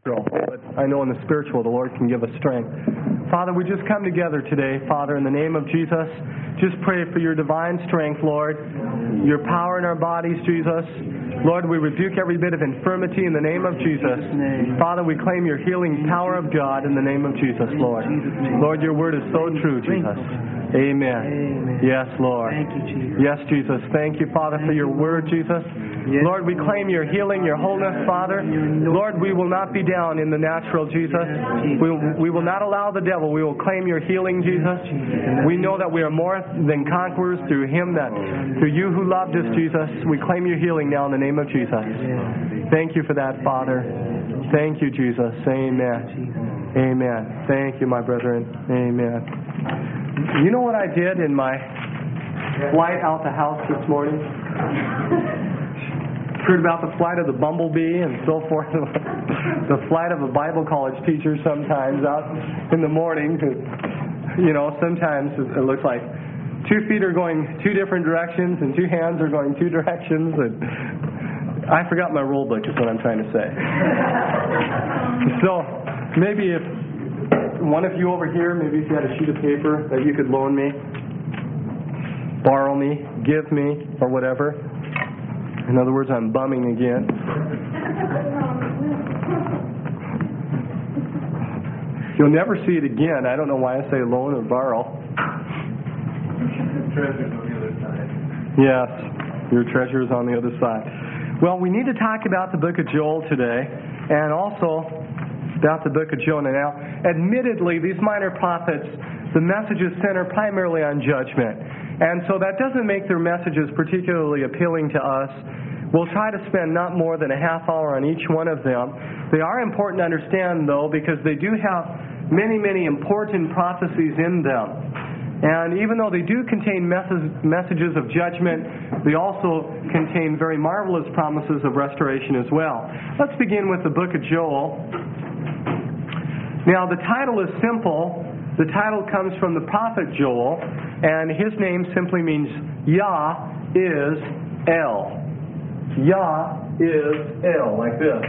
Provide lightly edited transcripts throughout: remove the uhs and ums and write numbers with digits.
but I know in the spiritual the Lord can give us strength. Father, we just come together today, Father, in the name of Jesus. Just pray for your divine strength, Lord, your power in our bodies, Jesus. Lord, we rebuke every bit of infirmity in the name of Jesus. Father, we claim your healing power of God in the name of Jesus, Lord. Lord, your word is so true, Jesus. Amen. Yes, Lord. Thank you, Jesus. Yes, Jesus. Thank you, Father, for your word, Jesus. Yes. Lord, we claim your healing, your wholeness, Father. Lord, we will not be down in the natural, Jesus. We will not allow the devil. We will claim your healing, Jesus. We know that we are more than conquerors through you who loved us, Jesus. We claim your healing now in the name of Jesus. Thank you for that, Father. Thank you, Jesus. Amen. Amen. Thank you, my brethren. Amen. You know what I did in my flight out the house this morning? Heard about the flight of the bumblebee and so forth. The flight of a Bible college teacher sometimes out in the morning. Sometimes it looks like 2 feet are going 2 different directions and 2 hands are going 2 directions. And I forgot my rule book is what I'm trying to say. So maybe if one of you over here, maybe if you had a sheet of paper that you could loan me, borrow me, give me, or whatever. In other words, I'm bumming again. You'll never see it again. I don't know why I say loan or borrow. Treasure's on the other side. Yes, your treasure is on the other side. Well, we need to talk about the book of Joel today, and also about the book of Jonah. Now, admittedly, these minor prophets, the messages center primarily on judgment. And so that doesn't make their messages particularly appealing to us. We'll try to spend not more than a half hour on each one of them. They are important to understand, though, because they do have many, many important prophecies in them. And even though they do contain messages of judgment, they also contain very marvelous promises of restoration as well. Let's begin with the book of Joel. Now, the title is simple. The title comes from the prophet Joel, and his name simply means Yah is El. Yah is El, like this.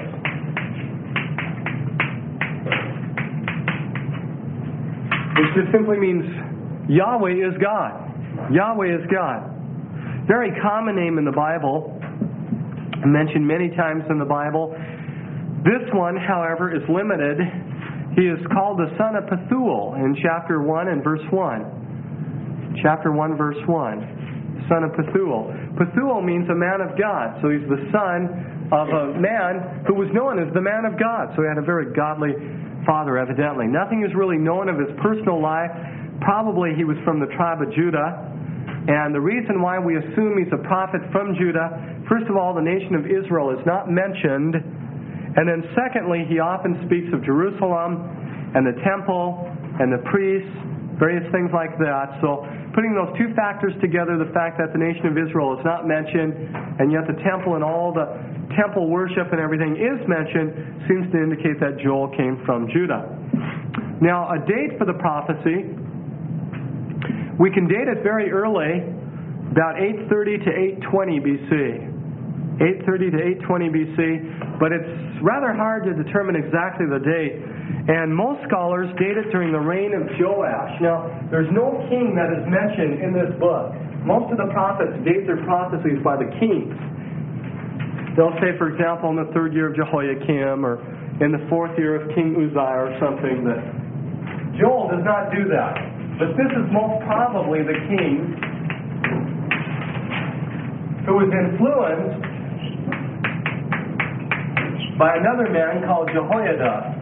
It just simply means Yahweh is God. Yahweh is God. Very common name in the Bible, mentioned many times in the Bible. This one, however, is limited. He is called the son of Pethuel in chapter 1 and verse 1. Chapter 1, verse 1. Son of Pethuel. Pethuel means a man of God. So he's the son of a man who was known as the man of God. So he had a very godly father, evidently. Nothing is really known of his personal life. Probably he was from the tribe of Judah. And the reason why we assume he's a prophet from Judah, first of all, the nation of Israel is not mentioned. And then secondly, he often speaks of Jerusalem and the temple and the priests, various things like that. So putting those two factors together, the fact that the nation of Israel is not mentioned, and yet the temple and all the temple worship and everything is mentioned, seems to indicate that Joel came from Judah. Now, a date for the prophecy, we can date it very early, about 830 to 820 BC. 830 to 820 BC, but it's rather hard to determine exactly the date. And most scholars date it during the reign of Joash. Now, there's no king that is mentioned in this book. Most of the prophets date their prophecies by the kings. They'll say, for example, in the 3rd year of Jehoiakim, or in the 4th year of King Uzziah, or something. But Joel does not do that. But this is most probably the king who was influenced by another man called Jehoiada.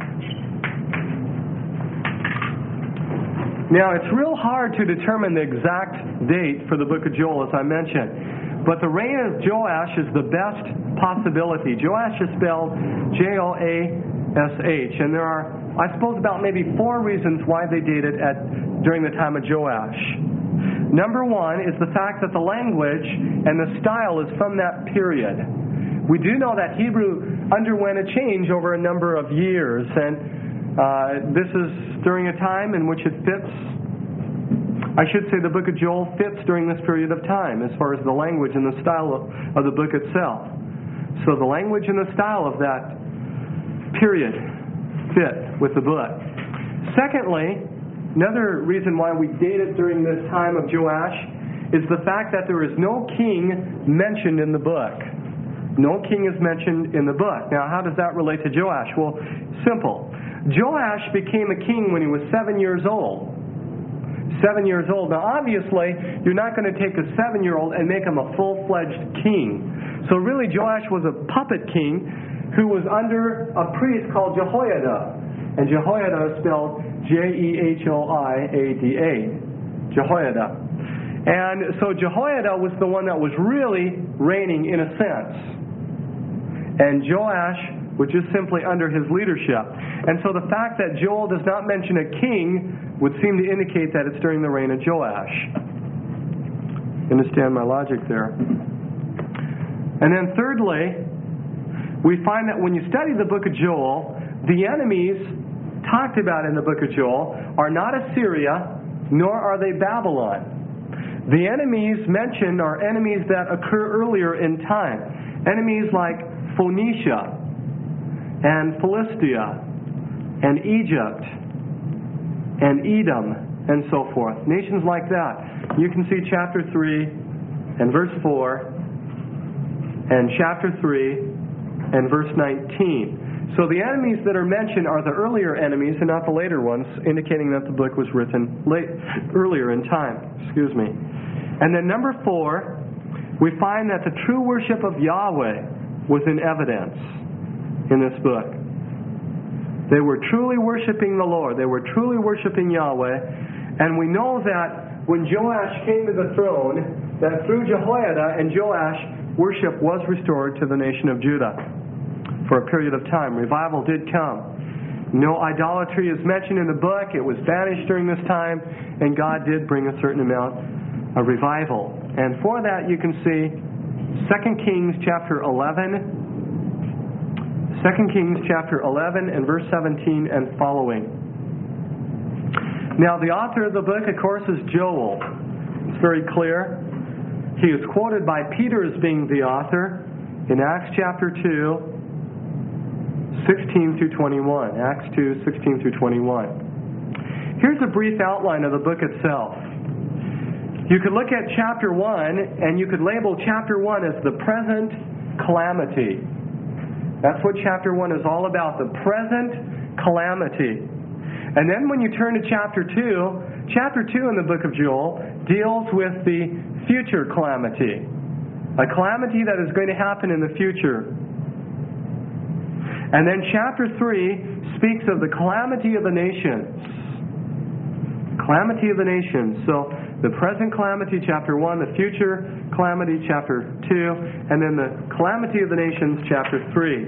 Now, it's real hard to determine the exact date for the book of Joel, as I mentioned. But the reign of Joash is the best possibility. Joash is spelled Joash. And there are, I suppose, about maybe 4 reasons why they date it during the time of Joash. Number 1 is the fact that the language and the style is from that period. We do know that Hebrew underwent a change over a number of years, and this is during a time in which it fits. I should say the book of Joel fits during this period of time as far as the language and the style of the book itself. So the language and the style of that period fit with the book. Secondly, another reason why we date it during this time of Joash is the fact that there is no king mentioned in the book. No king is mentioned in the book. Now, how does that relate to Joash? Well, simple. Joash became a king when he was 7 years old. 7 years old. Now, obviously, you're not going to take a 7-year-old and make him a full-fledged king. So really, Joash was a puppet king who was under a priest called Jehoiada. And Jehoiada is spelled Jehoiada. Jehoiada. And so Jehoiada was the one that was really reigning in a sense. And Joash was just simply under his leadership. And so the fact that Joel does not mention a king would seem to indicate that it's during the reign of Joash. Understand my logic there? And then thirdly, we find that when you study the book of Joel, the enemies talked about in the book of Joel are not Assyria, nor are they Babylon. The enemies mentioned are enemies that occur earlier in time. Enemies like Phoenicia and Philistia and Egypt and Edom and so forth. Nations like that. You can see chapter 3 and verse 4 and chapter 3 and verse 19. So the enemies that are mentioned are the earlier enemies and not the later ones, indicating that the book was written earlier in time. And then number 4, we find that the true worship of Yahweh was in evidence in this book. They were truly worshiping the Lord. They were truly worshiping Yahweh. And we know that when Joash came to the throne, that through Jehoiada and Joash, worship was restored to the nation of Judah for a period of time. Revival did come. No idolatry is mentioned in the book. It was banished during this time, and God did bring a certain amount of revival. And for that, you can see 2 Kings chapter 11, 2 Kings chapter 11 and verse 17 and following. Now, the author of the book, of course, is Joel. It's very clear. He is quoted by Peter as being the author in Acts chapter 2, 16 through 21. Acts 2, 16 through 21. Here's a brief outline of the book itself. You could look at chapter 1, and you could label chapter 1 as the present calamity. That's what chapter 1 is all about, the present calamity. And then when you turn to chapter 2 in the book of Joel deals with the future calamity. A calamity that is going to happen in the future. And then chapter 3 speaks of the calamity of the nations. Calamity of the nations. So the present calamity, chapter 1, the future calamity, chapter 2, and then the calamity of the nations, chapter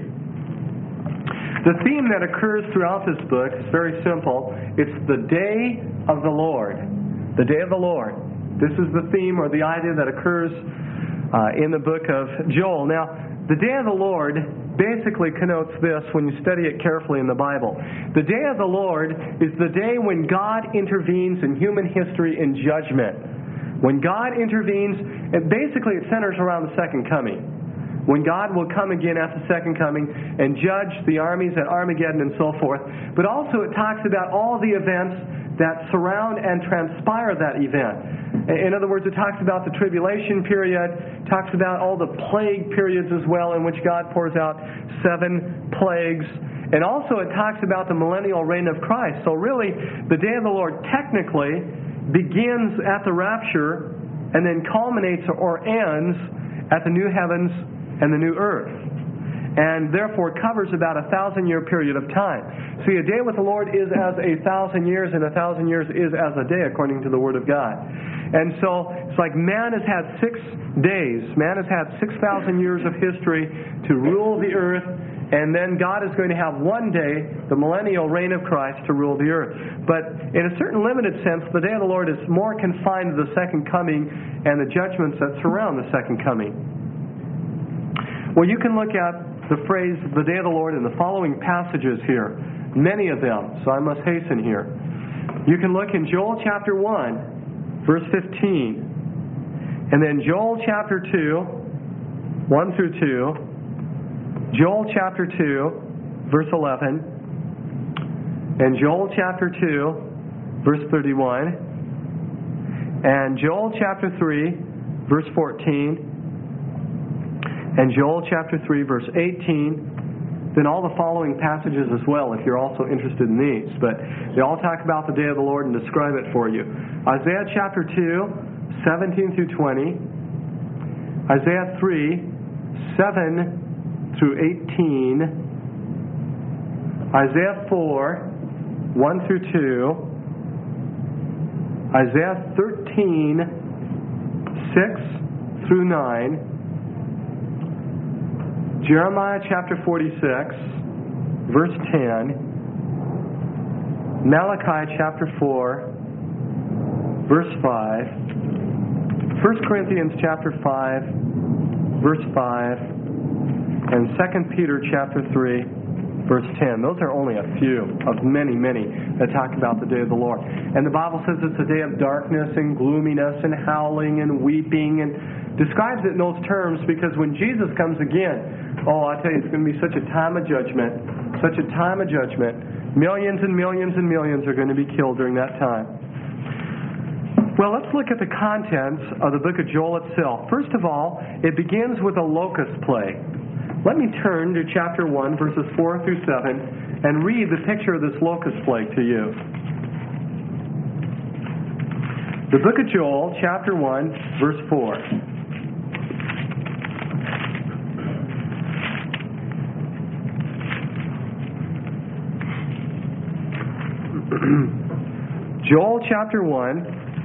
3. The theme that occurs throughout this book is very simple. It's the day of the Lord. The day of the Lord. This is the theme or the idea that occurs in the book of Joel. Now, the day of the Lord basically connotes this when you study it carefully in the Bible. The day of the Lord is the day when God intervenes in human history in judgment. When God intervenes, it centers around the second coming. When God will come again at the second coming and judge the armies at Armageddon and so forth. But also it talks about all the events that surround and transpire that event. In other words, it talks about the tribulation period, talks about all the plague periods as well in which God pours out 7 plagues. And also it talks about the millennial reign of Christ. So really, the day of the Lord technically begins at the rapture and then culminates or ends at the new heavens and the new earth. And therefore covers about a 1,000-year period of time. See, a day with the Lord is as 1,000 years, and 1,000 years is as a day, according to the Word of God. And so it's like man has had 6 days. Man has had 6,000 years of history to rule the earth, and then God is going to have one day, the millennial reign of Christ, to rule the earth. But in a certain limited sense, the day of the Lord is more confined to the second coming and the judgments that surround the second coming. Well, you can look at the phrase, the day of the Lord, in the following passages here. Many of them, so I must hasten here. You can look in Joel chapter 1, verse 15. And then Joel chapter 2, 1 through 2. Joel chapter 2, verse 11. and Joel chapter 2, verse 31, and Joel chapter 3, verse 14, and Joel chapter 3, verse 18, then all the following passages as well, if you're also interested in these. But they all talk about the day of the Lord and describe it for you. Isaiah chapter 2, 17 through 20, Isaiah 3, 7 through 18, Isaiah 4, 1 through 2, Isaiah 13, 6 through 9, Jeremiah chapter 46, verse 10, Malachi chapter 4, verse 5, 1 Corinthians chapter 5, verse 5, and 2 Peter chapter 3, verse 10. Those are only a few of many, many that talk about the day of the Lord. And the Bible says it's a day of darkness and gloominess and howling and weeping, and describes it in those terms because when Jesus comes again, I tell you, it's going to be such a time of judgment, such a time of judgment. Millions and millions and millions are going to be killed during that time. Well, let's look at the contents of the book of Joel itself. First of all, it begins with a locust plague. Let me turn to chapter 1, verses 4 through 7, and read the picture of this locust plague to you. The book of Joel, chapter 1, verse 4. Joel chapter 1,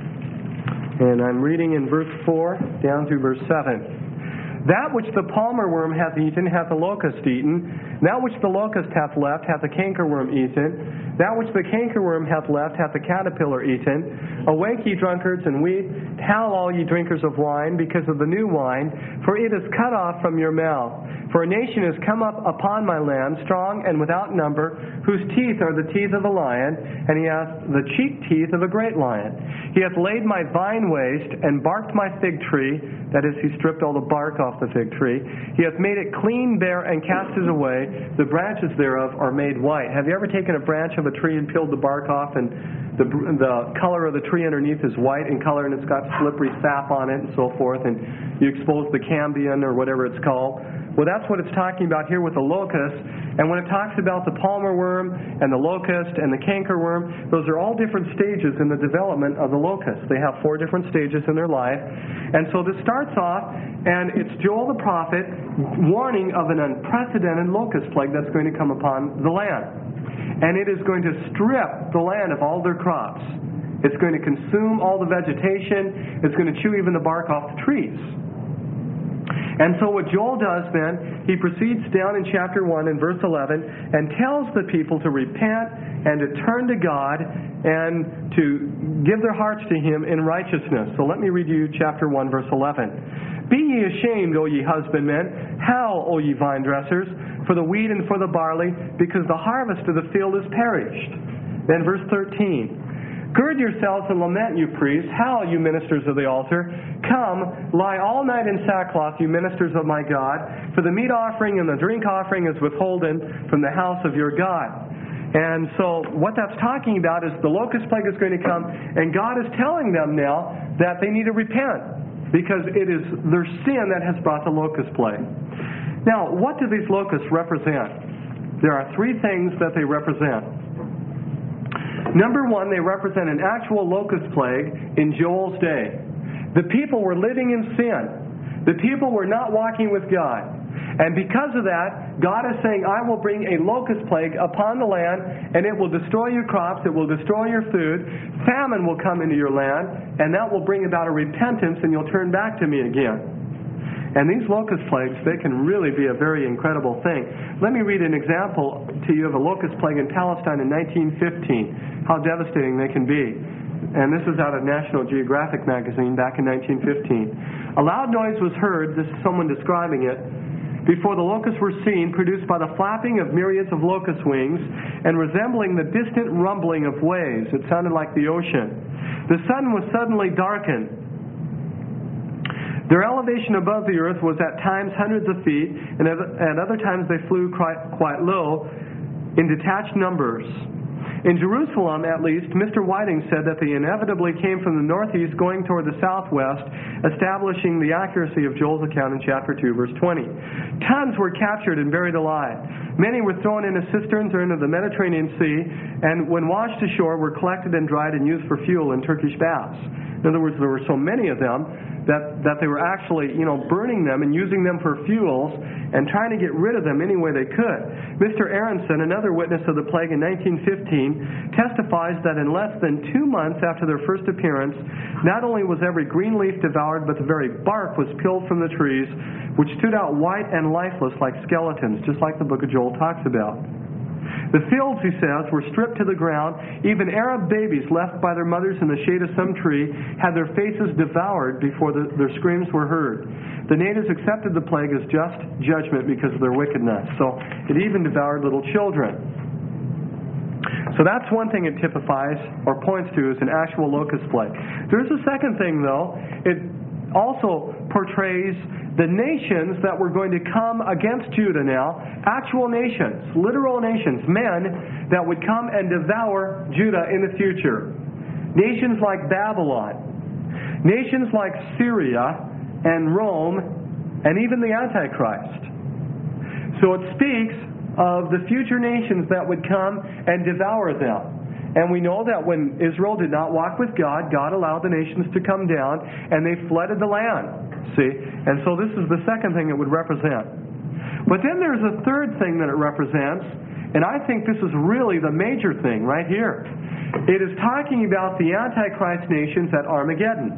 and I'm reading in verse 4 down through verse 7. That which the palmer worm hath eaten hath the locust eaten. That which the locust hath left hath the cankerworm eaten. That which the cankerworm hath left hath the caterpillar eaten. Awake, ye drunkards, and weep. Howl, all ye drinkers of wine, because of the new wine, for it is cut off from your mouth. For a nation is come up upon my land, strong and without number, whose teeth are the teeth of a lion, and he hath the cheek teeth of a great lion. He hath laid my vine waste, and barked my fig tree, that is, he stripped all the bark off the fig tree. He hath made it clean bare, and cast it away. The branches thereof are made white. Have you ever taken a branch of a tree and peeled the bark off, and the color of the tree underneath is white in color, and it's got slippery sap on it and so forth, and you expose the cambium or whatever it's called? Well, that's what it's talking about here with the locust. And when it talks about the palmer worm and the locust and the cankerworm, those are all different stages in the development of the locust. They have 4 different stages in their life. And so this starts off, and it's Joel the prophet warning of an unprecedented locust plague that's going to come upon the land. And it is going to strip the land of all their crops. It's going to consume all the vegetation. It's going to chew even the bark off the trees. And so what Joel does then, he proceeds down in chapter 1 and verse 11 and tells the people to repent and to turn to God and to give their hearts to Him in righteousness. So let me read you chapter 1, verse 11. Be ye ashamed, O ye husbandmen, howl, O ye vine dressers, for the wheat and for the barley, because the harvest of the field is perished. Then verse 13. Gird yourselves and lament, you priests. Howl, you ministers of the altar. Come, lie all night in sackcloth, you ministers of my God, for the meat offering and the drink offering is withholden from the house of your God. And so what that's talking about is the locust plague is going to come, and God is telling them now that they need to repent, because it is their sin that has brought the locust plague. Now, what do these locusts represent? There are 3 things that they represent. Number 1, they represent an actual locust plague in Joel's day. The people were living in sin. The people were not walking with God. And because of that, God is saying, I will bring a locust plague upon the land, and it will destroy your crops, it will destroy your food, famine will come into your land, and that will bring about a repentance, and you'll turn back to me again. And these locust plagues, they can really be a very incredible thing. Let me read an example to you of a locust plague in Palestine in 1915, how devastating they can be. And this is out of National Geographic magazine back in 1915. A loud noise was heard, this is someone describing it, before the locusts were seen, produced by the flapping of myriads of locust wings and resembling the distant rumbling of waves. It sounded like the ocean. The sun was suddenly darkened. Their elevation above the earth was at times hundreds of feet, and at other times they flew quite low in detached numbers. In Jerusalem, at least, Mr. Whiting said that they inevitably came from the northeast going toward the southwest, establishing the accuracy of Joel's account in chapter 2, verse 20. Tons were captured and buried alive. Many were thrown into cisterns or into the Mediterranean Sea, and when washed ashore, were collected and dried and used for fuel in Turkish baths. In other words, there were so many of them that they were actually, burning them and using them for fuels and trying to get rid of them any way they could. Mr. Aronson, another witness of the plague in 1915, testifies that in less than 2 months after their first appearance, not only was every green leaf devoured, but the very bark was peeled from the trees, which stood out white and lifeless like skeletons, just like the book of Joel talks about. The fields, he says, were stripped to the ground. Even Arab babies left by their mothers in the shade of some tree had their faces devoured before their screams were heard. The natives accepted the plague as just judgment because of their wickedness. So it even devoured little children. So that's one thing it typifies or points to as an actual locust plague. There's a second thing, though. It also portrays the nations that were going to come against Judah now, actual nations, literal nations, men that would come and devour Judah in the future. Nations like Babylon, nations like Syria and Rome, and even the Antichrist. So it speaks of the future nations that would come and devour them. And we know that when Israel did not walk with God, God allowed the nations to come down, and they flooded the land. See? And so this is the second thing it would represent. But then there's a third thing that it represents, and I think this is really the major thing right here. It is talking about the Antichrist nations at Armageddon.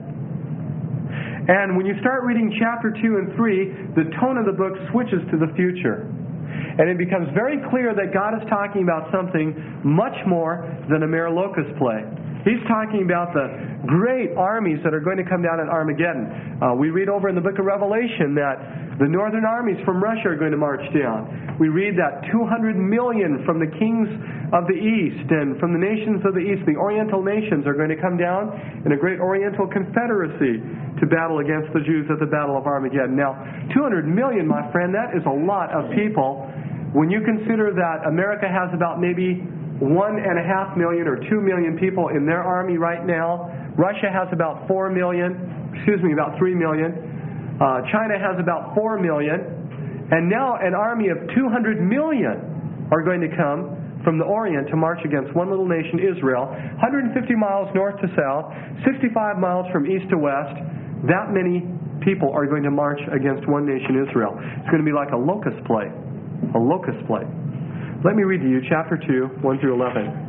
And when you start reading chapter 2 and 3, the tone of the book switches to the future. And it becomes very clear that God is talking about something much more than a mere locust plague. He's talking about the great armies that are going to come down at Armageddon. We read over in the book of Revelation that the northern armies from Russia are going to march down. We read that 200 million from the kings of the east and from the nations of the east, the oriental nations, are going to come down in a great oriental confederacy to battle against the Jews at the Battle of Armageddon. Now, 200 million, my friend, that is a lot of people. When you consider that America has about maybe 1.5 million or 2 million people in their army right now. Russia has about 3 million. China has about 4 million. And now an army of 200 million are going to come from the Orient to march against one little nation, Israel. 150 miles north to south, 65 miles from east to west. That many people are going to march against one nation, Israel. It's going to be like a locust plague. A locust plague. Let me read to you chapter 2, 1 through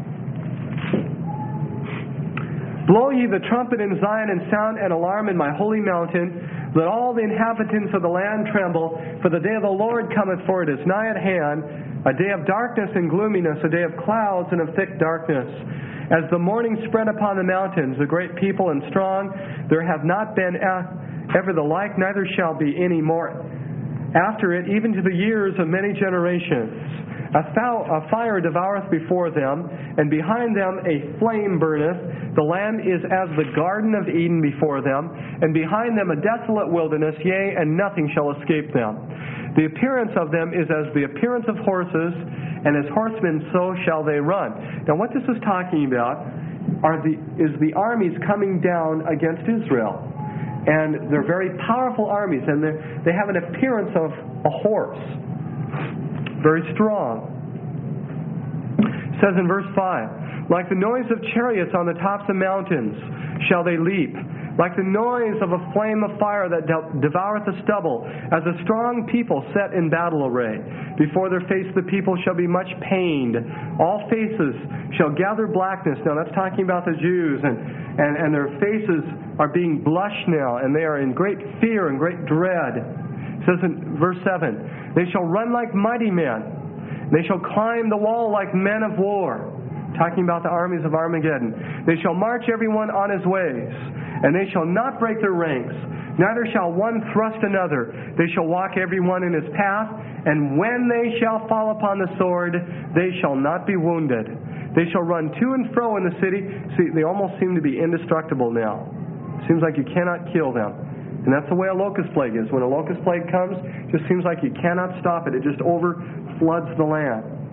11. Blow ye the trumpet in Zion, and sound an alarm in my holy mountain. Let all the inhabitants of the land tremble, for the day of the Lord cometh, for it is nigh at hand, a day of darkness and gloominess, a day of clouds and of thick darkness. As the morning spread upon the mountains, the great people and strong, there have not been ever the like, neither shall be any more after it, even to the years of many generations. A fire devoureth before them, and behind them a flame burneth. The land is as the Garden of Eden before them, and behind them a desolate wilderness, yea, and nothing shall escape them. The appearance of them is as the appearance of horses, and as horsemen so shall they run. Now what this is talking about is the armies coming down against Israel. And they're very powerful armies, and they have an appearance of a horse. Very strong. It says in verse 5, like the noise of chariots on the tops of mountains shall they leap, like the noise of a flame of fire that devoureth the stubble, as a strong people set in battle array. Before their face the people shall be much pained. All faces shall gather blackness. Now that's talking about the Jews, and their faces are being blushed now, and they are in great fear and great dread. It says in verse 7, they shall run like mighty men. They shall climb the wall like men of war. Talking about the armies of Armageddon. They shall march everyone on his ways, and they shall not break their ranks. Neither shall one thrust another. They shall walk everyone in his path, and when they shall fall upon the sword, they shall not be wounded. They shall run to and fro in the city. See, they almost seem to be indestructible now. Seems like you cannot kill them. And that's the way a locust plague is. When a locust plague comes, it just seems like you cannot stop it. It just overfloods the land.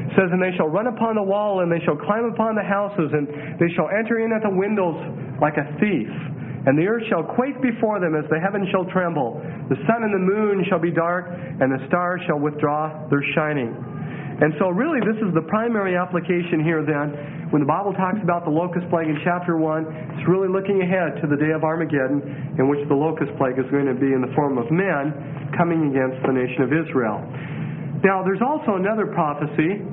It says, and they shall run upon the wall, and they shall climb upon the houses, and they shall enter in at the windows like a thief. And the earth shall quake before them as the heavens shall tremble. The sun and the moon shall be dark, and the stars shall withdraw their shining. And so really this is the primary application here then. When the Bible talks about the locust plague in chapter 1, it's really looking ahead to the day of Armageddon, in which the locust plague is going to be in the form of men coming against the nation of Israel. Now there's also another prophecy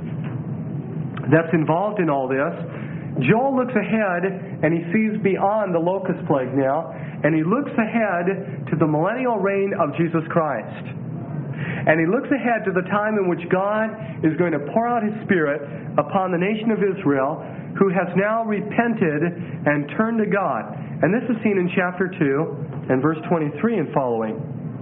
that's involved in all this. Joel looks ahead and he sees beyond the locust plague now, and he looks ahead to the millennial reign of Jesus Christ. And he looks ahead to the time in which God is going to pour out His Spirit upon the nation of Israel, who has now repented and turned to God. And this is seen in chapter 2 and verse 23 and following.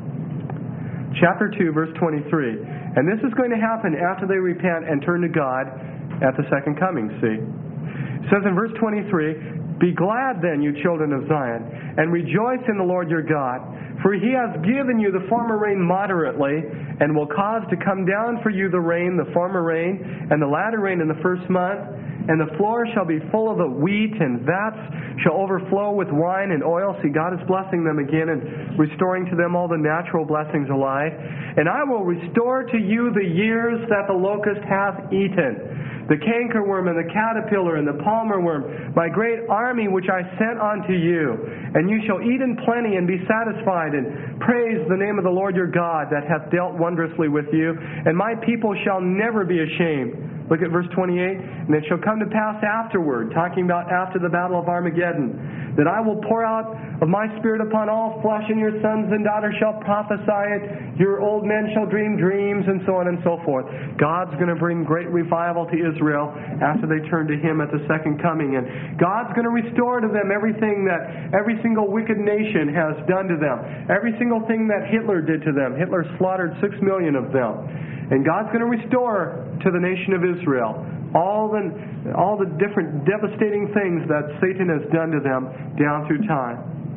Chapter 2, verse 23. And this is going to happen after they repent and turn to God at the second coming, see? It says in verse 23, Be glad then, you children of Zion, and rejoice in the Lord your God, for He has given you the former rain moderately, and will cause to come down for you the rain, the former rain, and the latter rain in the first month. And the floor shall be full of the wheat, and vats shall overflow with wine and oil. See, God is blessing them again and restoring to them all the natural blessings alike. And I will restore to you the years that the locust hath eaten, the cankerworm and the caterpillar and the palmer worm, my great army which I sent unto you. And you shall eat in plenty and be satisfied, and praise the name of the Lord your God that hath dealt wondrously with you. And my people shall never be ashamed. Look at verse 28. And it shall come to pass afterward, talking about after the battle of Armageddon, that I will pour out of my Spirit upon all flesh, and your sons and daughters shall prophesy it, your old men shall dream dreams, and so on and so forth. God's going to bring great revival to Israel after they turn to Him at the second coming. And God's going to restore to them everything that every single wicked nation has done to them. Every single thing that Hitler did to them. Hitler slaughtered 6 million of them. And God's going to restore to the nation of Israel all the different devastating things that Satan has done to them down through time.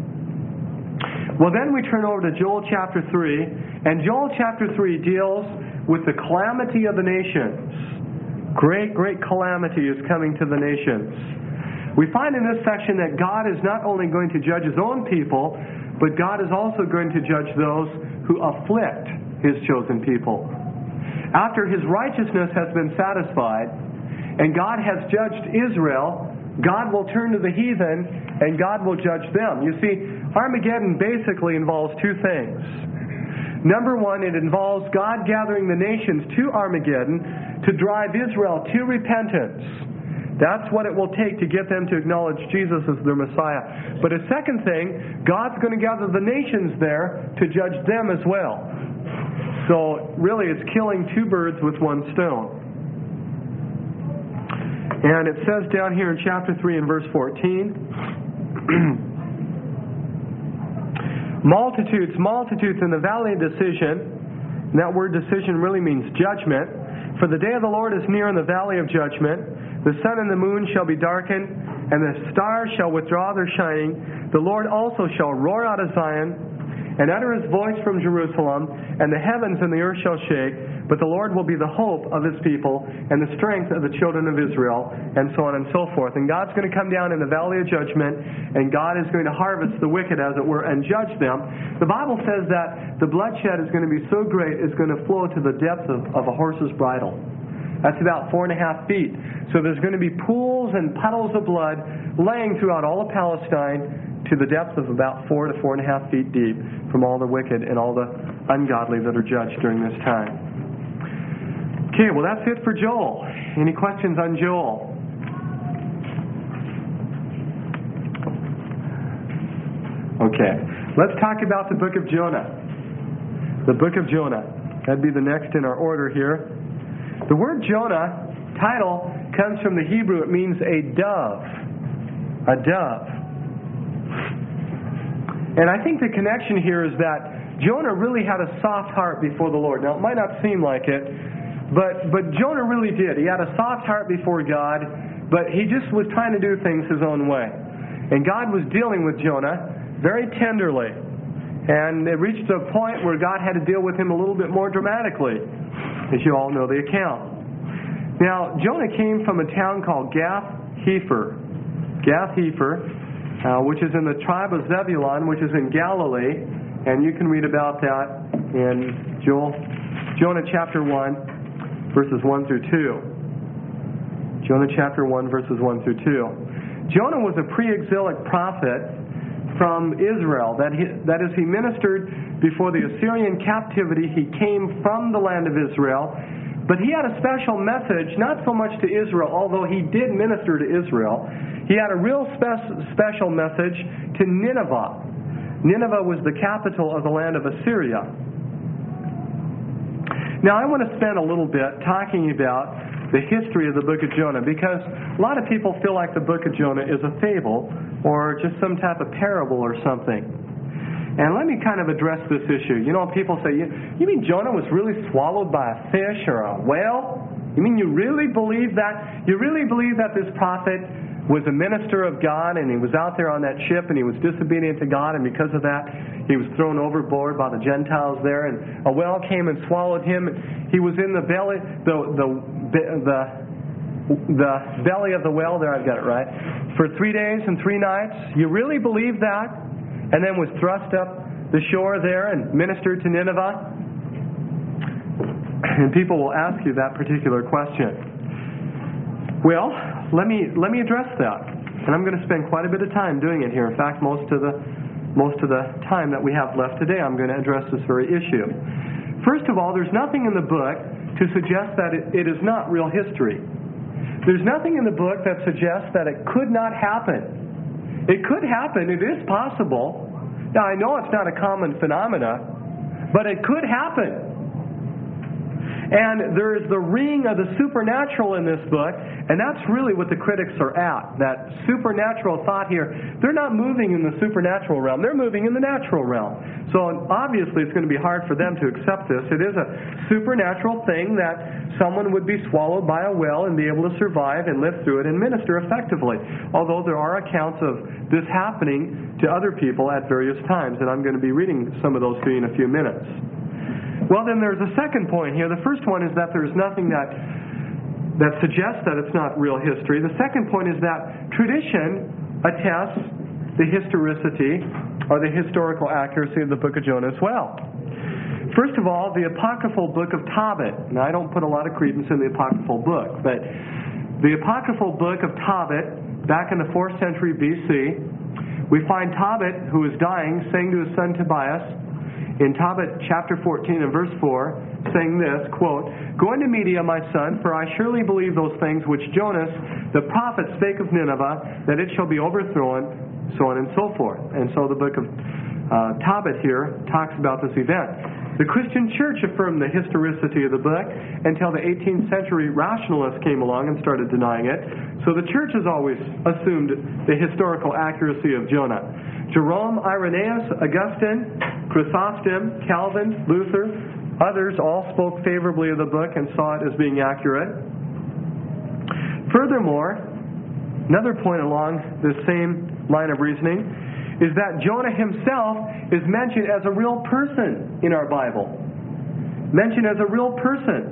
Well, then we turn over to Joel chapter 3, and Joel chapter 3 deals with the calamity of the nations. Great, great calamity is coming to the nations. We find in this section that God is not only going to judge His own people, but God is also going to judge those who afflict His chosen people. After His righteousness has been satisfied, and God has judged Israel, God will turn to the heathen, and God will judge them. You see, Armageddon basically involves two things. Number one, it involves God gathering the nations to Armageddon to drive Israel to repentance. That's what it will take to get them to acknowledge Jesus as their Messiah. But a second thing, God's going to gather the nations there to judge them as well. So really it's killing two birds with one stone. And it says down here in chapter 3 and verse 14, multitudes in the valley of decision. And that word decision really means judgment. For the day of the Lord is near in the valley of judgment. The sun and the moon shall be darkened, and the stars shall withdraw their shining. The Lord also shall roar out of Zion, and utter His voice from Jerusalem, and the heavens and the earth shall shake. But the Lord will be the hope of His people, and the strength of the children of Israel, and so on and so forth. And God's going to come down in the valley of judgment, and God is going to harvest the wicked, as it were, and judge them. The Bible says that the bloodshed is going to be so great, it's going to flow to the depth of a horse's bridle. That's about 4.5 feet. So there's going to be pools and puddles of blood laying throughout all of Palestine, to the depth of about 4 to 4.5 feet deep, from all the wicked and all the ungodly that are judged during this time. Okay, well that's it for Joel. Any questions on Joel? Okay, let's talk about the book of Jonah. The book of Jonah. That'd be the next in our order here. The word Jonah, title, comes from the Hebrew. It means a dove. A dove. And I think the connection here is that Jonah really had a soft heart before the Lord. Now, it might not seem like it, but Jonah really did. He had a soft heart before God, but he just was trying to do things his own way. And God was dealing with Jonah very tenderly. And it reached a point where God had to deal with him a little bit more dramatically, as you all know the account. Now, Jonah came from a town called Gath-Hepher, which is in the tribe of Zebulun, which is in Galilee, and you can read about that in Jonah chapter 1, verses 1 through 2. Jonah chapter 1, verses 1 through 2. Jonah was a pre-exilic prophet from Israel. That is, he ministered before the Assyrian captivity. He came from the land of Israel. But he had a special message, not so much to Israel, although he did minister to Israel. He had a real special message to Nineveh. Nineveh was the capital of the land of Assyria. Now, I want to spend a little bit talking about the history of the book of Jonah, because a lot of people feel like the book of Jonah is a fable or just some type of parable or something. And let me kind of address this issue. You know, people say, you mean Jonah was really swallowed by a fish or a whale? You mean you really believe that? You really believe that this prophet was a minister of God and he was out there on that ship and he was disobedient to God, and because of that he was thrown overboard by the Gentiles there, and a whale came and swallowed him. He was in the belly belly of the whale, there I've got it right, for 3 days and 3 nights. You really believe that? And then was thrust up the shore there and ministered to Nineveh? And people will ask you that particular question. Well, let me address that. And I'm going to spend quite a bit of time doing it here. In fact, most of the time that we have left today, I'm going to address this very issue. First of all, there's nothing in the book to suggest that it is not real history. There's nothing in the book that suggests that it could not happen. It could happen. It is possible. Now, I know it's not a common phenomena, but it could happen. And there is the ring of the supernatural in this book, and that's really what the critics are at. That supernatural thought here, they're not moving in the supernatural realm, they're moving in the natural realm. So obviously it's going to be hard for them to accept this. It is a supernatural thing that someone would be swallowed by a whale and be able to survive and live through it and minister effectively. Although there are accounts of this happening to other people at various times, and I'm going to be reading some of those to you in a few minutes. Well, then there's a second point here. The first one is that there's nothing that suggests that it's not real history. The second point is that tradition attests the historicity or the historical accuracy of the book of Jonah as well. First of all, the apocryphal book of Tobit. Now, I don't put a lot of credence in the apocryphal book, but the apocryphal book of Tobit, back in the 4th century BC, we find Tobit, who is dying, saying to his son Tobias, in Tobit chapter 14 and verse 4, saying this, quote, "Go into Media, my son, for I surely believe those things which Jonas, the prophet, spake of Nineveh, that it shall be overthrown," so on and so forth. And so the book of Tobit here talks about this event. The Christian church affirmed the historicity of the book until the 18th century rationalists came along and started denying it. So the church has always assumed the historical accuracy of Jonah. Jerome, Irenaeus, Augustine, Chrysostom, Calvin, Luther, others all spoke favorably of the book and saw it as being accurate. Furthermore, another point along this same line of reasoning is that Jonah himself is mentioned as a real person in our Bible. Mentioned as a real person.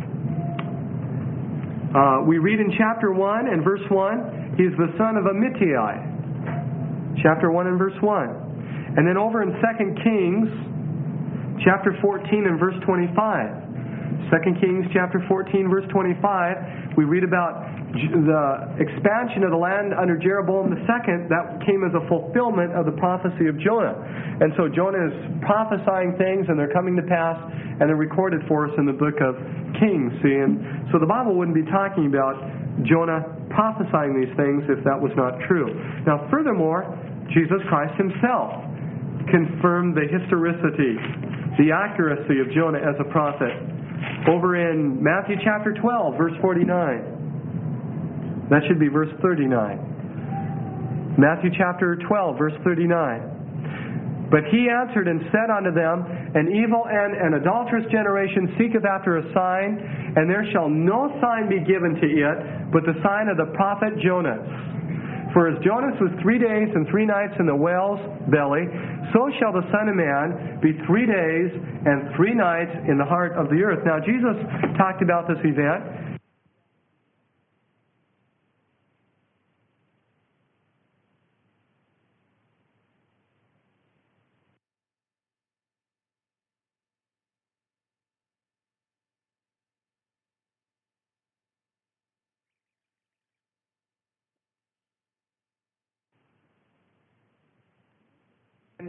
We read in chapter 1 and verse 1, he's the son of Amittai. Chapter 1 and verse 1. And then over in 2 Kings, chapter 14 and verse 25. 2 Kings chapter 14, verse 25, we read about the expansion of the land under Jeroboam II. That came as a fulfillment of the prophecy of Jonah. And so Jonah is prophesying things, and they're coming to pass, and they're recorded for us in the book of Kings. See? And so the Bible wouldn't be talking about Jonah prophesying these things if that was not true. Now, furthermore, Jesus Christ himself confirmed the historicity, the accuracy of Jonah as a prophet. Over in Matthew chapter 12, verse 49. That should be verse 39. Matthew chapter 12, verse 39. "But he answered and said unto them, An evil and an adulterous generation seeketh after a sign, and there shall no sign be given to it, but the sign of the prophet Jonas. For as Jonas was 3 days and 3 nights in the whale's belly, so shall the Son of Man be 3 days and 3 nights in the heart of the earth." Now, Jesus talked about this event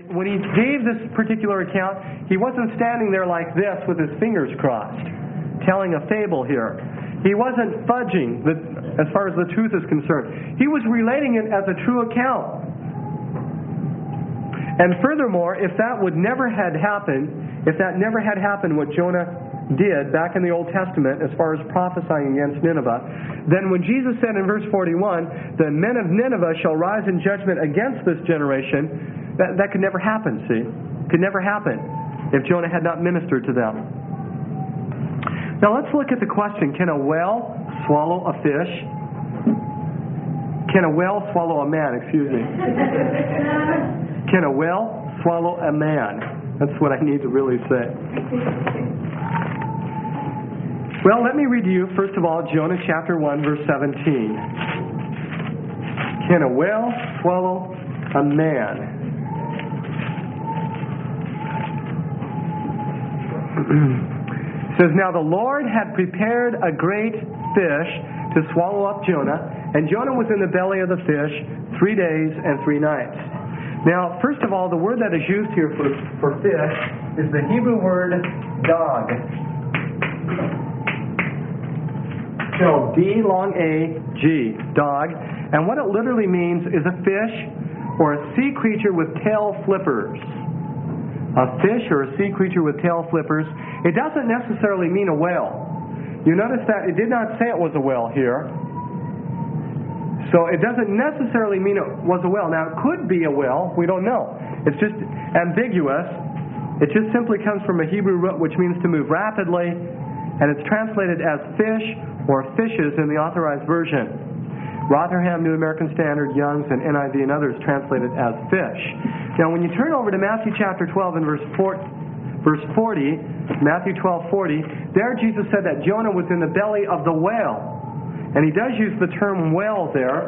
when he gave this particular account, he wasn't standing there like this with his fingers crossed, telling a fable here. He wasn't fudging as far as the truth is concerned. He was relating it as a true account. And furthermore, if that never had happened, what Jonah did back in the Old Testament as far as prophesying against Nineveh, then when Jesus said in verse 41, the men of Nineveh shall rise in judgment against this generation, that could never happen, see? Could never happen if Jonah had not ministered to them. Now let's look at the question, can a whale swallow a fish? Can a whale swallow a man? Excuse me. Can a whale swallow a man? That's what I need to really say. Well, let me read to you, first of all, Jonah chapter 1, verse 17. Can a whale swallow a man? It says, now the Lord had prepared a great fish to swallow up Jonah, and Jonah was in the belly of the fish 3 days and 3 nights. Now, first of all, the word that is used here for fish is the Hebrew word dog. So, D long A-G, dog. And what it literally means is a fish or a sea creature with tail flippers. A fish or a sea creature with tail flippers. It doesn't necessarily mean a whale. You notice that it did not say it was a whale here. So it doesn't necessarily mean it was a whale. Now, it could be a whale. We don't know. It's just ambiguous. It just simply comes from a Hebrew root which means to move rapidly, and it's translated as fish or fishes in the Authorized Version. Rotherham, New American Standard, Young's, and NIV and others translate it as fish. Now, when you turn over to Matthew chapter 12 and verse 40, Matthew 12:40, there Jesus said that Jonah was in the belly of the whale. And he does use the term whale there.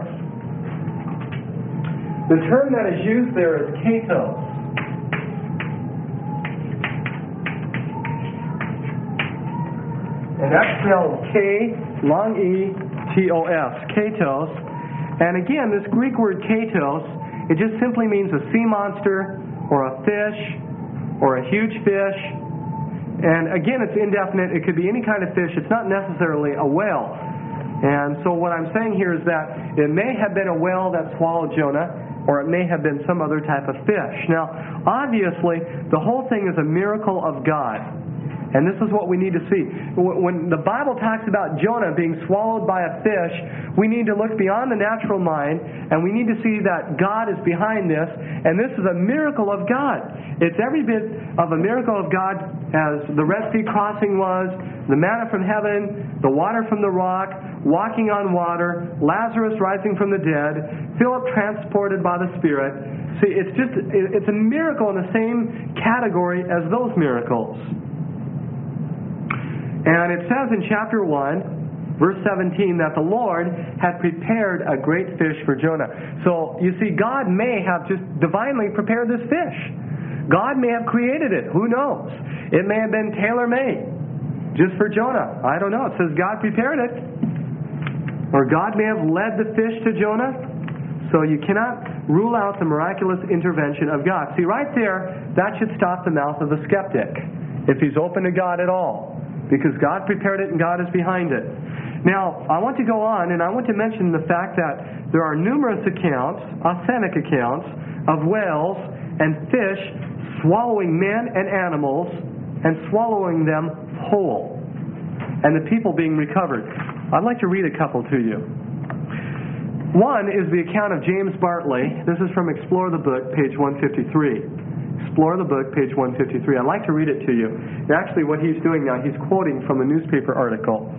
The term that is used there is katos. And that's spelled K-long-E-T-O-S, katos. And again, this Greek word katos, it just simply means a sea monster or a fish or a huge fish. And again, it's indefinite. It could be any kind of fish. It's not necessarily a whale. And so what I'm saying here is that it may have been a whale that swallowed Jonah, or it may have been some other type of fish. Now, obviously, the whole thing is a miracle of God. And this is what we need to see. When the Bible talks about Jonah being swallowed by a fish, we need to look beyond the natural mind, and we need to see that God is behind this, and this is a miracle of God. It's every bit of a miracle of God as the Red Sea crossing was, the manna from heaven, the water from the rock, walking on water, Lazarus rising from the dead, Philip transported by the Spirit. See, it's a miracle in the same category as those miracles. And it says in chapter 1, verse 17, that the Lord had prepared a great fish for Jonah. So, you see, God may have just divinely prepared this fish. God may have created it. Who knows? It may have been tailor-made just for Jonah. I don't know. It says God prepared it. Or God may have led the fish to Jonah. So you cannot rule out the miraculous intervention of God. See, right there, that should stop the mouth of the skeptic, if he's open to God at all. Because God prepared it and God is behind it. Now, I want to go on and I want to mention the fact that there are numerous accounts, authentic accounts, of whales and fish swallowing men and animals and swallowing them whole. And the people being recovered. I'd like to read a couple to you. One is the account of James Bartley. This is from Explore the Book, page 153. Explore the Book, page 153. I'd like to read it to you. And actually, what he's doing now, he's quoting from a newspaper article.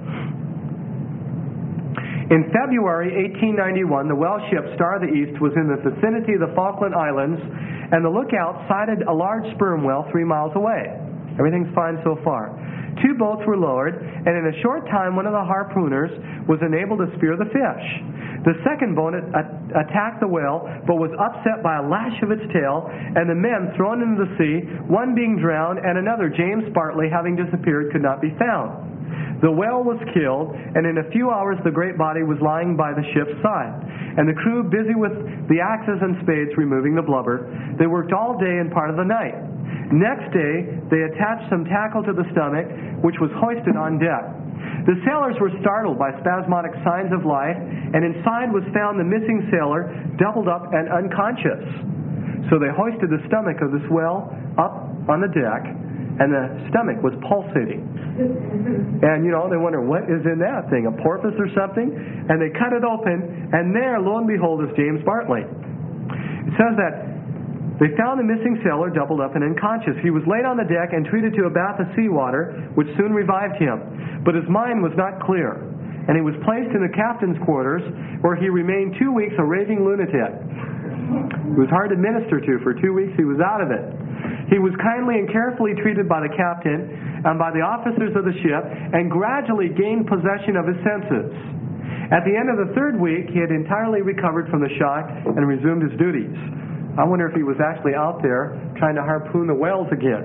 In February 1891, the whale ship Star of the East was in the vicinity of the Falkland Islands, and the lookout sighted a large sperm whale 3 miles away. Everything's fine so far. 2 boats were lowered, and in a short time, one of the harpooners was enabled to spear the fish. The second boat attacked the whale, but was upset by a lash of its tail, and the men thrown into the sea, one being drowned, and another, James Bartley, having disappeared, could not be found. The whale was killed, and in a few hours the great body was lying by the ship's side. And the crew, busy with the axes and spades removing the blubber, they worked all day and part of the night. Next day, they attached some tackle to the stomach, which was hoisted on deck. The sailors were startled by spasmodic signs of life, and inside was found the missing sailor, doubled up and unconscious. So they hoisted the stomach of this whale up on the deck, and the stomach was pulsating. And, they wonder, what is in that thing, a porpoise or something? And they cut it open, and there, lo and behold, is James Bartley. It says that they found the missing sailor doubled up and unconscious. He was laid on the deck and treated to a bath of seawater, which soon revived him. But his mind was not clear, and he was placed in the captain's quarters, where he remained 2 weeks a raving lunatic. It was hard to minister to. For 2 weeks he was out of it. He was kindly and carefully treated by the captain and by the officers of the ship, and gradually gained possession of his senses. At the end of the 3rd week, he had entirely recovered from the shock and resumed his duties. I wonder if he was actually out there trying to harpoon the whales again.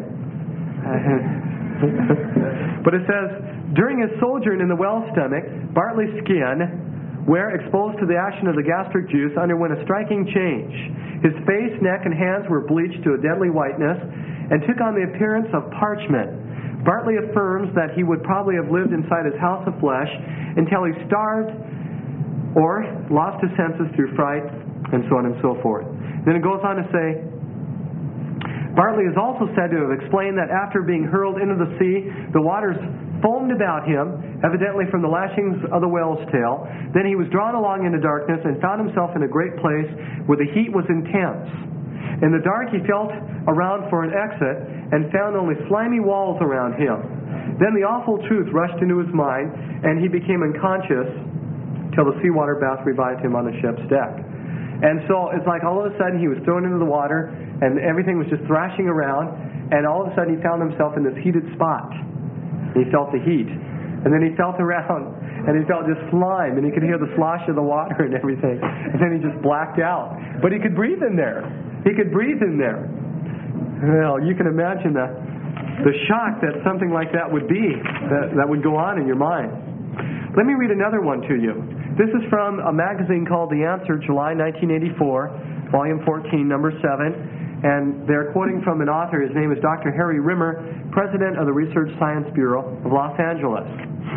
But it says, during his sojourn in the whale's stomach, Bartley's skin, where exposed to the action of the gastric juice, underwent a striking change. His face, neck, and hands were bleached to a deadly whiteness and took on the appearance of parchment. Bartley affirms that he would probably have lived inside his house of flesh until he starved or lost his senses through fright, and so on and so forth. Then it goes on to say, Bartley is also said to have explained that after being hurled into the sea, the waters foamed about him, evidently from the lashings of the whale's tail. Then he was drawn along into darkness and found himself in a great place where the heat was intense. In the dark he felt around for an exit and found only slimy walls around him. Then the awful truth rushed into his mind, and he became unconscious till the seawater bath revived him on the ship's deck. And so it's like all of a sudden he was thrown into the water, and everything was just thrashing around, and all of a sudden he found himself in this heated spot. He felt the heat. And then he felt around, and he felt just slime, and he could hear the slosh of the water and everything. And then he just blacked out. But he could breathe in there. He could breathe in there. Well, you can imagine the shock that something like that would be, that would go on in your mind. Let me read another one to you. This is from a magazine called The Answer, July 1984, Volume 14, Number 7. And they're quoting from an author. His name is Dr. Harry Rimmer, President of the Research Science Bureau of Los Angeles.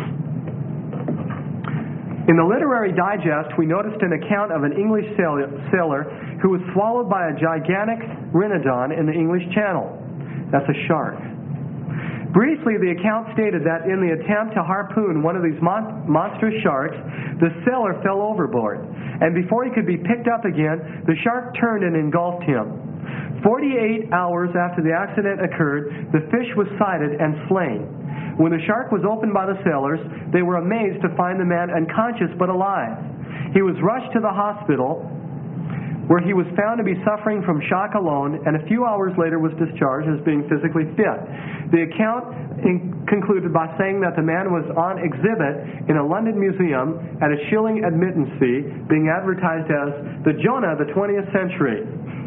In the Literary Digest, we noticed an account of an English sailor who was swallowed by a gigantic rhinodon in the English Channel. That's a shark. Briefly, the account stated that in the attempt to harpoon one of these monstrous sharks, the sailor fell overboard. And before he could be picked up again, the shark turned and engulfed him. 48 hours after the accident occurred, the fish was sighted and slain. When the shark was opened by the sailors, they were amazed to find the man unconscious but alive. He was rushed to the hospital, where he was found to be suffering from shock alone, and a few hours later was discharged as being physically fit. The account concluded by saying that the man was on exhibit in a London museum at a shilling admittance fee, being advertised as the Jonah of the 20th century.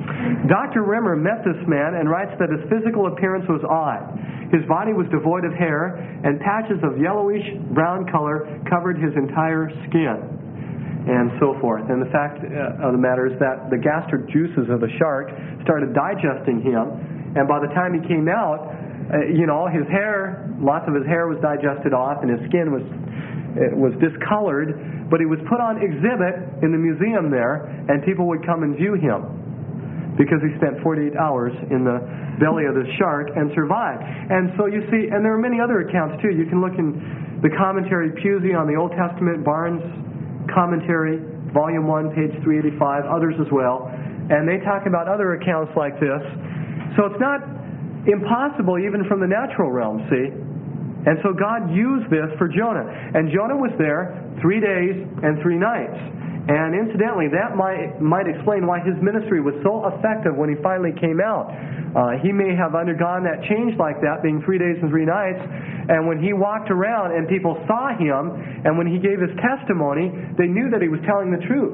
Dr. Rimmer met this man and writes that his physical appearance was odd. His body was devoid of hair, and patches of yellowish-brown color covered his entire skin, and so forth. And the fact of the matter is that the gastric juices of the shark started digesting him, and by the time he came out, his hair, lots of his hair was digested off, and his skin was discolored, but he was put on exhibit in the museum there, and people would come and view him, because he spent 48 hours in the belly of the shark and survived. And so you see, and there are many other accounts too. You can look in the commentary Pusey on the Old Testament, Barnes Commentary, Volume 1, page 385, others as well. And they talk about other accounts like this. So it's not impossible even from the natural realm, see? And so God used this for Jonah. And Jonah was there 3 days and 3 nights. And incidentally, that might explain why his ministry was so effective when he finally came out. He may have undergone that change like that, being 3 days and 3 nights. And when he walked around and people saw him, and when he gave his testimony, they knew that he was telling the truth.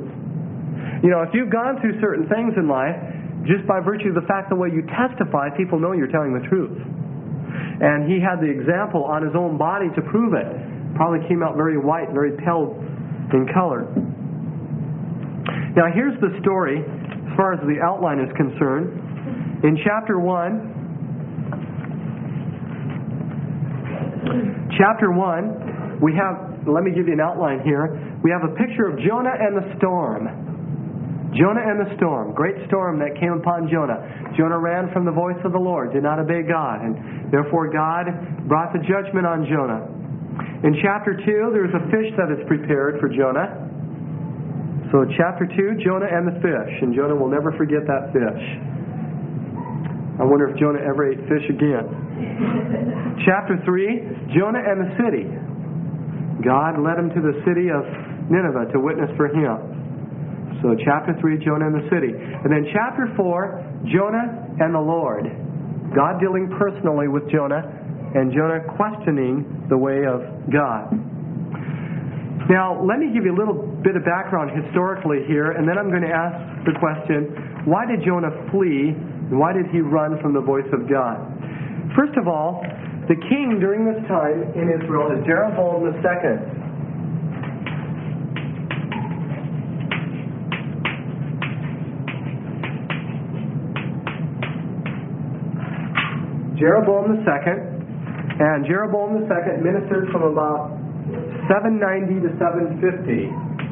If you've gone through certain things in life, just by virtue of the fact the way you testify, people know you're telling the truth. And he had the example on his own body to prove it. Probably came out very white, very pale in color. Now here's the story as far as the outline is concerned. In chapter 1, we have, let me give you an outline here. We have a picture of Jonah and the storm. Jonah and the storm. Great storm that came upon Jonah. Jonah ran from the voice of the Lord, did not obey God, and therefore God brought the judgment on Jonah. In chapter 2, there's a fish that is prepared for Jonah. So chapter 2, Jonah and the fish. And Jonah will never forget that fish. I wonder if Jonah ever ate fish again. Chapter 3, Jonah and the city. God led him to the city of Nineveh to witness for him. So chapter 3, Jonah and the city. And then chapter 4, Jonah and the Lord. God dealing personally with Jonah, and Jonah questioning the way of God. Now, let me give you a little bit of background historically here, and then I'm going to ask the question, why did Jonah flee, and why did he run from the voice of God? First of all, the king during this time in Israel is Jeroboam II. Jeroboam II, and Jeroboam II ministered from about 790 to 750.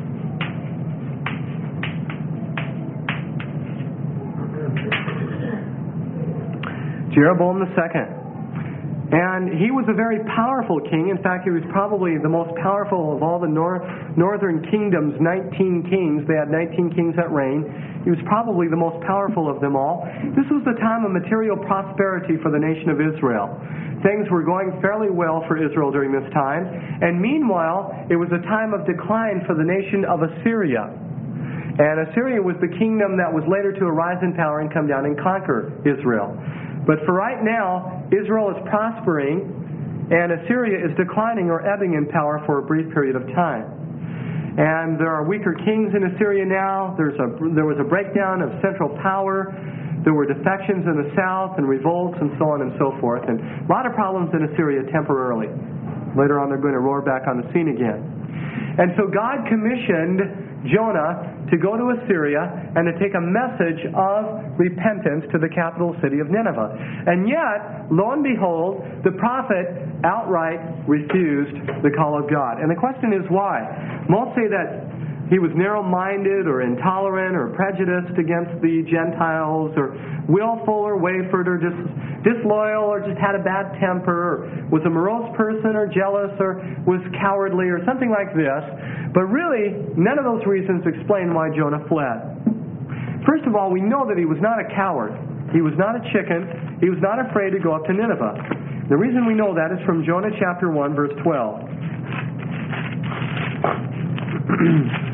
Jeroboam II. And he was a very powerful king. In fact, he was probably the most powerful of all the northern kingdoms, 19 kings. They had 19 kings that reigned. He was probably the most powerful of them all. This was the time of material prosperity for the nation of Israel. Things were going fairly well for Israel during this time. And meanwhile, it was a time of decline for the nation of Assyria. And Assyria was the kingdom that was later to arise in power and come down and conquer Israel. But for right now, Israel is prospering, and Assyria is declining or ebbing in power for a brief period of time. And there are weaker kings in Assyria now. There was a breakdown of central power. There were defections in the south and revolts and so on and so forth. And a lot of problems in Assyria temporarily. Later on, they're going to roar back on the scene again. And so God commissioned Jonah to go to Assyria and to take a message of repentance to the capital city of Nineveh. And yet, lo and behold, the prophet outright refused the call of God. And the question is why? Most say that he was narrow-minded or intolerant or prejudiced against the Gentiles or willful or wavered or disloyal or just had a bad temper or was a morose person or jealous or was cowardly or something like this. But really, none of those reasons explain why Jonah fled. First of all, we know that he was not a coward. He was not a chicken. He was not afraid to go up to Nineveh. The reason we know that is from Jonah chapter 1, verse 12.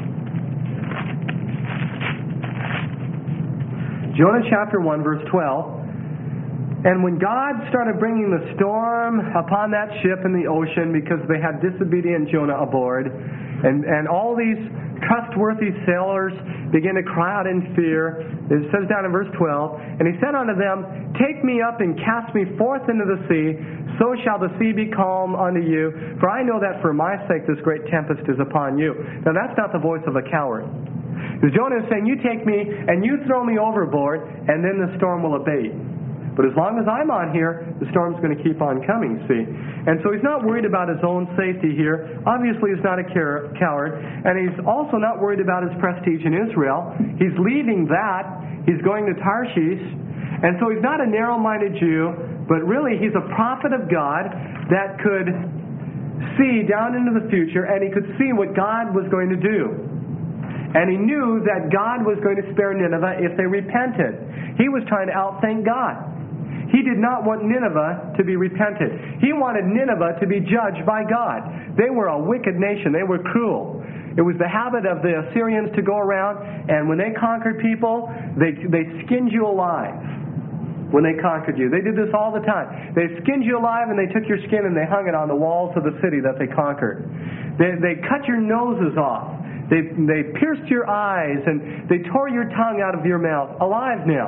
Jonah chapter 1, verse 12. And when God started bringing the storm upon that ship in the ocean because they had disobedient Jonah aboard, and all these trustworthy sailors began to cry out in fear, it says down in verse 12, and he said unto them, Take me up and cast me forth into the sea, so shall the sea be calm unto you, for I know that for my sake this great tempest is upon you. Now that's not the voice of a coward. Because Jonah is saying, you take me and you throw me overboard, and then the storm will abate. But as long as I'm on here, the storm's going to keep on coming, see. And so he's not worried about his own safety here. Obviously, he's not a coward. And he's also not worried about his prestige in Israel. He's leaving that. He's going to Tarshish. And so he's not a narrow-minded Jew, but really he's a prophet of God that could see down into the future, and he could see what God was going to do. And he knew that God was going to spare Nineveh if they repented. He was trying to outthink God. He did not want Nineveh to be repented. He wanted Nineveh to be judged by God. They were a wicked nation. They were cruel. It was the habit of the Assyrians to go around, and when they conquered people, they skinned you alive. When they conquered you. They did this all the time. They skinned you alive, and they took your skin and they hung it on the walls of the city that they conquered. They cut your noses off. They pierced your eyes, and they tore your tongue out of your mouth, alive now.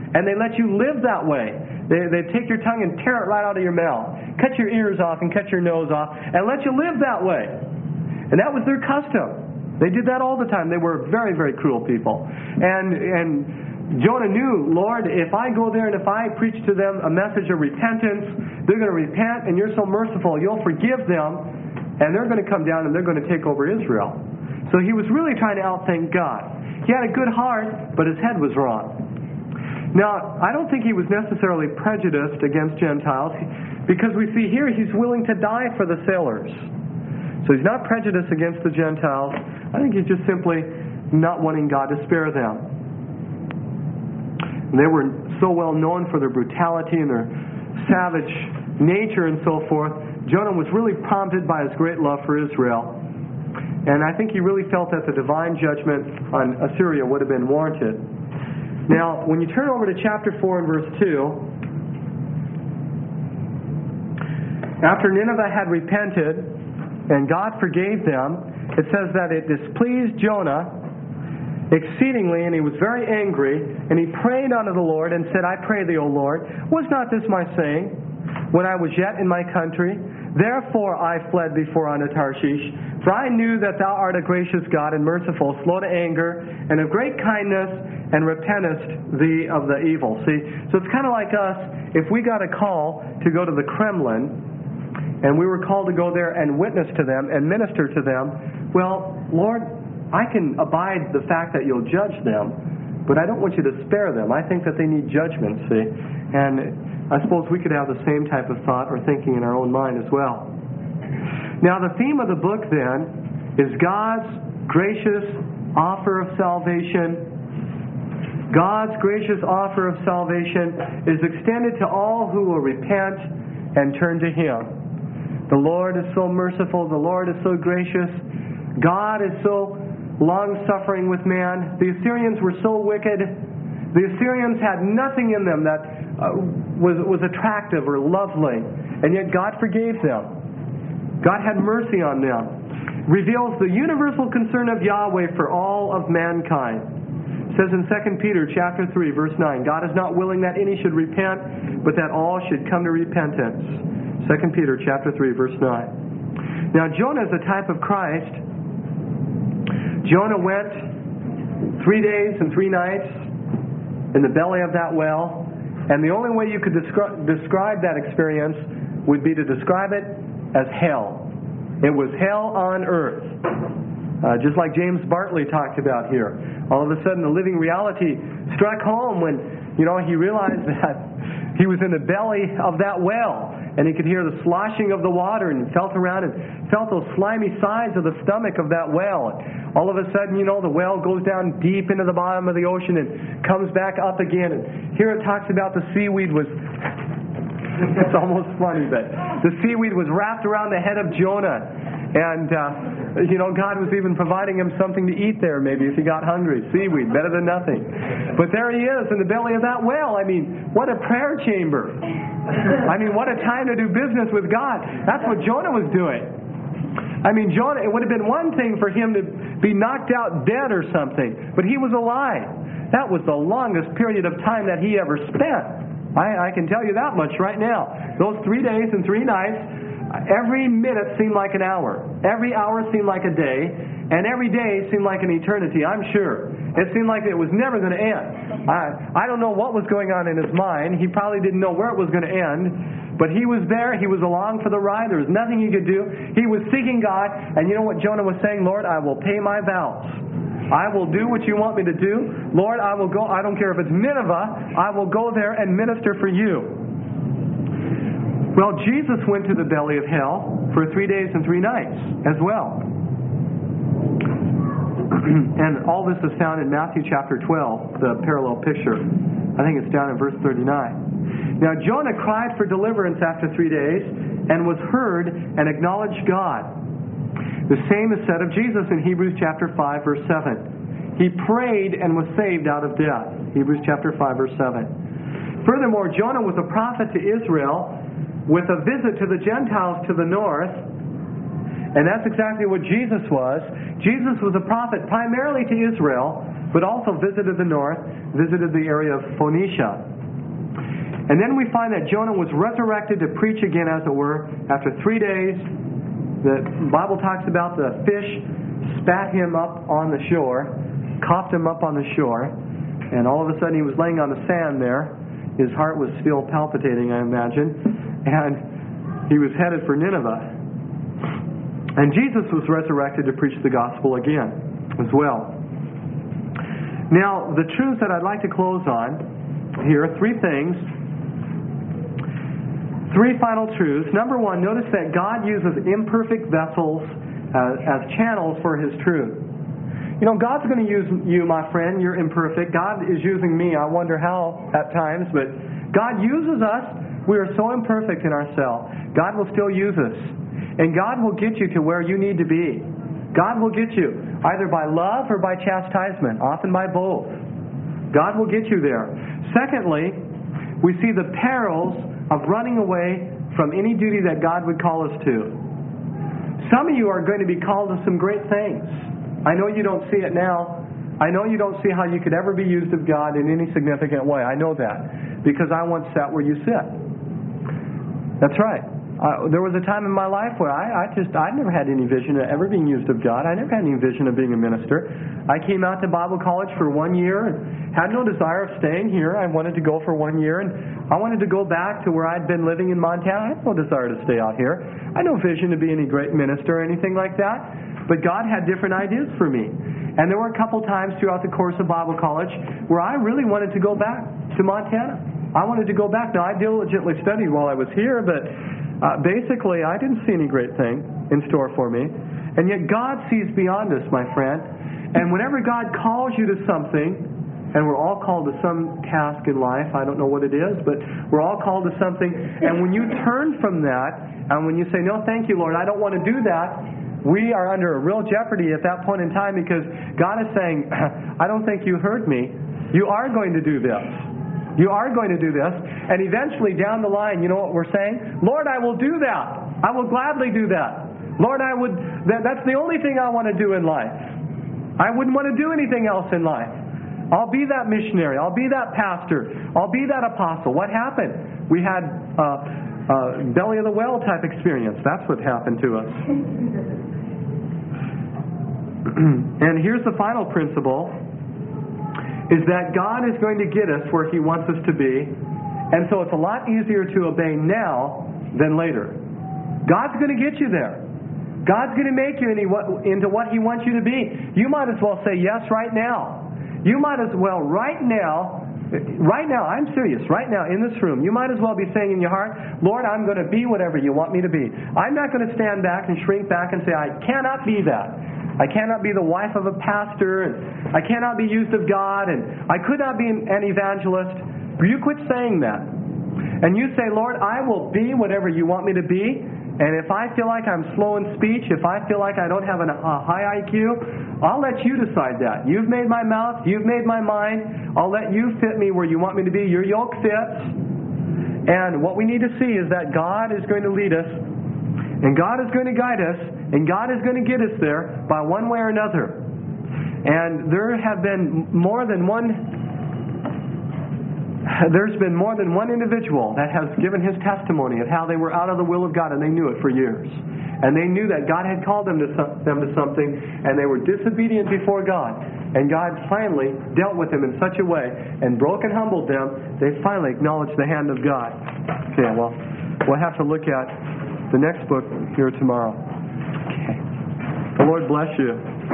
And they let you live that way. They take your tongue and tear it right out of your mouth. Cut your ears off and cut your nose off and let you live that way. And that was their custom. They did that all the time. They were very, very cruel people. And Jonah knew, Lord, if I go there and if I preach to them a message of repentance, they're going to repent, and you're so merciful, you'll forgive them, and they're going to come down and they're going to take over Israel. So he was really trying to outthink God. He had a good heart, but his head was wrong. Now, I don't think he was necessarily prejudiced against Gentiles, because we see here he's willing to die for the sailors. So he's not prejudiced against the Gentiles. I think he's just simply not wanting God to spare them. And they were so well known for their brutality and their savage nature and so forth. Jonah was really prompted by his great love for Israel. And I think he really felt that the divine judgment on Assyria would have been warranted. Now, when you turn over to chapter 4 and verse 2, after Nineveh had repented and God forgave them, it says that it displeased Jonah exceedingly, and he was very angry, and he prayed unto the Lord and said, I pray thee, O Lord, was not this my saying when I was yet in my country? Therefore I fled before unto Tarshish, for I knew that thou art a gracious God and merciful, slow to anger, and of great kindness, and repentest thee of the evil. See, so it's kind of like us, if we got a call to go to the Kremlin, and we were called to go there and witness to them and minister to them, well, Lord, I can abide the fact that you'll judge them, but I don't want you to spare them. I think that they need judgment, see. And I suppose we could have the same type of thought or thinking in our own mind as well. Now, the theme of the book, then, is God's gracious offer of salvation. God's gracious offer of salvation is extended to all who will repent and turn to Him. The Lord is so merciful. The Lord is so gracious. God is so long-suffering with man. The Assyrians were so wicked. The Assyrians had nothing in them that was attractive or lovely, and yet God forgave them. God had mercy on them. Reveals the universal concern of Yahweh for all of mankind. It says in 2 Peter chapter 3, verse 9, God is not willing that any should repent, but that all should come to repentance. 2 Peter chapter 3, verse 9. Now, Jonah is a type of Christ. Jonah went 3 days and 3 nights in the belly of that well, and the only way you could describe that experience would be to describe it as hell. It was hell on earth. Just like James Bartley talked about here. All of a sudden the living reality struck home when, he realized that he was in the belly of that well, and he could hear the sloshing of the water, and felt around and felt those slimy sides of the stomach of that well. And all of a sudden, the well goes down deep into the bottom of the ocean and comes back up again. And here it talks about the seaweed was... It's almost funny, but the seaweed was wrapped around the head of Jonah. And, God was even providing him something to eat there, maybe, if he got hungry. Seaweed, better than nothing. But there he is in the belly of that well. I mean, what a prayer chamber. I mean, what a time to do business with God. That's what Jonah was doing. I mean, Jonah, it would have been one thing for him to be knocked out dead or something, but he was alive. That was the longest period of time that he ever spent. I can tell you that much right now. Those 3 days and 3 nights, every minute seemed like an hour. Every hour seemed like a day. And every day seemed like an eternity, I'm sure. It seemed like it was never going to end. I don't know what was going on in his mind. He probably didn't know where it was going to end. But he was there. He was along for the ride. There was nothing he could do. He was seeking God. And you know what Jonah was saying? Lord, I will pay my vows. I will do what you want me to do. Lord, I will go. I don't care if it's Nineveh. I will go there and minister for you. Well, Jesus went to the belly of hell for 3 days and 3 nights as well. And all this is found in Matthew chapter 12, the parallel picture. I think it's down in verse 39. Now, Jonah cried for deliverance after 3 days and was heard and acknowledged God. The same is said of Jesus in Hebrews chapter 5, verse 7. He prayed and was saved out of death. Hebrews chapter 5, verse 7. Furthermore, Jonah was a prophet to Israel with a visit to the Gentiles to the north. And that's exactly what Jesus was. Jesus was a prophet primarily to Israel, but also visited the north, visited the area of Phoenicia. And then we find that Jonah was resurrected to preach again, as it were, after 3 days. The Bible talks about the fish spat him up on the shore, coughed him up on the shore, and all of a sudden he was laying on the sand there. His heart was still palpitating, I imagine, and he was headed for Nineveh. And Jesus was resurrected to preach the gospel again as well. Now, the truths that I'd like to close on here, 3 things. 3 final truths. Number 1, notice that God uses imperfect vessels as channels for His truth. You know, God's going to use you, my friend. You're imperfect. God is using me. I wonder how at times, but God uses us. We are so imperfect in ourselves. God will still use us. And God will get you to where you need to be. God will get you either by love or by chastisement, often by both. God will get you there. Secondly, we see the perils of running away from any duty that God would call us to. Some of you are going to be called to some great things. I know you don't see it now. I know you don't see how you could ever be used of God in any significant way. I know that because I once sat where you sit. That's right. There was a time in my life where I never had any vision of ever being used of God. I never had any vision of being a minister. I came out to Bible college for 1 year and had no desire of staying here. I wanted to go for 1 year, and I wanted to go back to where I'd been living in Montana. I had no desire to stay out here. I had no vision to be any great minister or anything like that. But God had different ideas for me. And there were a couple times throughout the course of Bible college where I really wanted to go back to Montana. I wanted to go back. Now, I diligently studied while I was here, but basically, I didn't see any great thing in store for me. And yet God sees beyond us, my friend. And whenever God calls you to something, and we're all called to some task in life, I don't know what it is, but we're all called to something. And when you turn from that, and when you say, no, thank you, Lord, I don't want to do that, we are under a real jeopardy at that point in time because God is saying, I don't think you heard me. You are going to do this. You are going to do this. And eventually down the line, you know what we're saying? Lord, I will do that. I will gladly do that. Lord, that's the only thing I want to do in life. I wouldn't want to do anything else in life. I'll be that missionary. I'll be that pastor. I'll be that apostle. What happened? We had belly of the whale type experience. That's what happened to us. And here's the final principle, is that God is going to get us where He wants us to be. And so it's a lot easier to obey now than later. God's going to get you there. God's going to make you into what He wants you to be. You might as well say yes right now. You might as well right now, I'm serious, right now in this room, you might as well be saying in your heart, Lord, I'm going to be whatever you want me to be. I'm not going to stand back and shrink back and say, I cannot be that. I cannot be the wife of a pastor, and I cannot be used of God, and I could not be an evangelist. You quit saying that. And you say, Lord, I will be whatever you want me to be, and if I feel like I'm slow in speech, if I feel like I don't have a high IQ, I'll let you decide that. You've made my mouth, you've made my mind, I'll let you fit me where you want me to be. Your yoke fits. And what we need to see is that God is going to lead us, and God is going to guide us, and God is going to get us there by one way or another. And there's been more than one individual that has given his testimony of how they were out of the will of God, and they knew it for years. And they knew that God had called them to something, and they were disobedient before God. And God finally dealt with them in such a way and broke and humbled them, they finally acknowledged the hand of God. Okay, well, we'll have to look at the next book here tomorrow. Okay. The Lord bless you.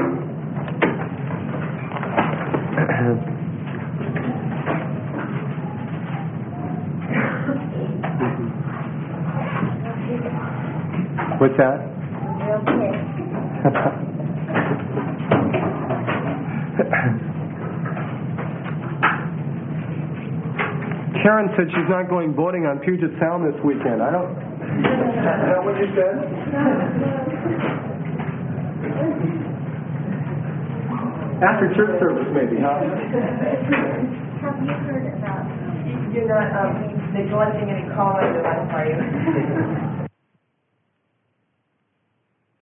What's that? Karen said she's not going boating on Puget Sound this weekend. Is that what you said? After church service, maybe, huh? Have you heard about do not neglecting any calling that I for you?